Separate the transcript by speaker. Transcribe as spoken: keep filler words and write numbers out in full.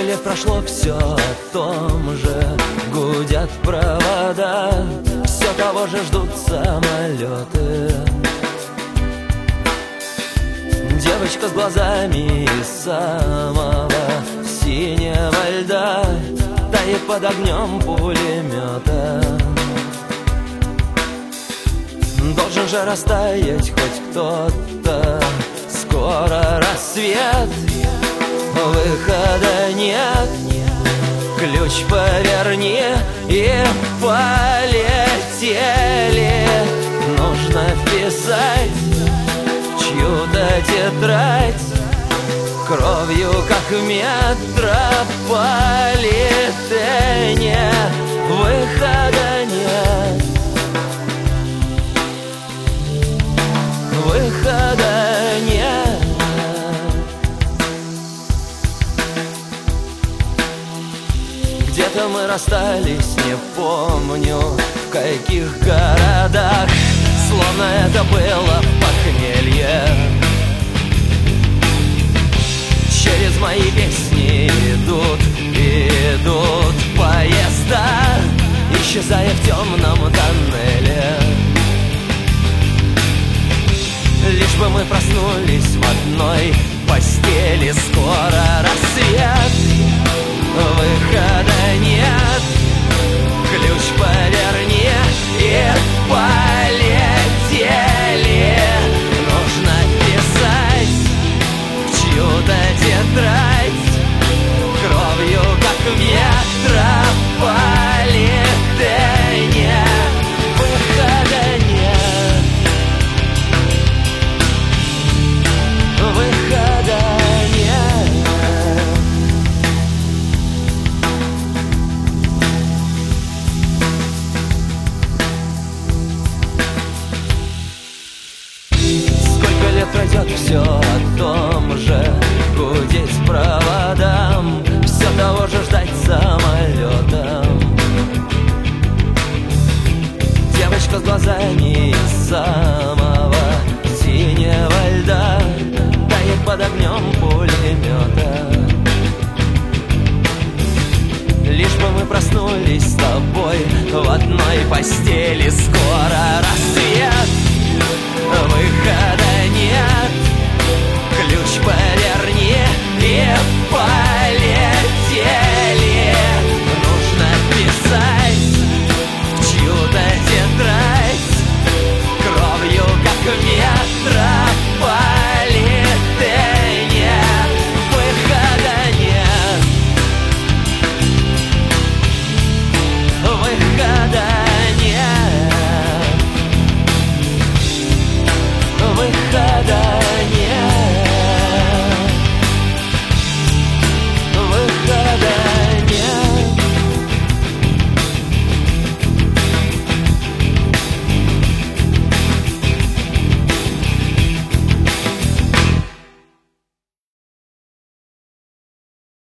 Speaker 1: лет прошло, все о том же. Гудят провода, все того же ждут самолеты. Девочка с глазами из самого синего льда тает под огнем пулемета. Должен же растаять хоть кто-то. Скоро рассвет, выхода нет. Ключ поверни и полетели. Нужно вписать чью-то тетрадь кровью, как в метрополитене. Выхода нет, выхода нет. Где-то мы расстались, не помню в каких городах. Словно это было похмелье. Через мои песни идут, идут поезда, исчезая в темном тоннеле. Лишь бы мы проснулись в одной постели. Скоро рассвет, выхода нет. Ключ поверни и полетели. Нужно писать в чью-то тетрадь кровью, как в метрополитене. Выхода нет, выхода нет. Сколько лет пройдет, все о том же. Гудеть с проводам, все того же ждать самолетом. Девочка с глазами из самого